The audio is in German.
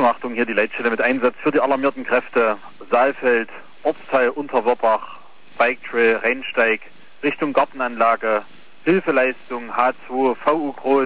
Achtung, hier die Leitstelle mit Einsatz für die alarmierten Kräfte Saalfeld, Ortsteil Unterwörbach, Bike Trail, Rennsteig, Richtung Gartenanlage, Hilfeleistung H2, VU Groß,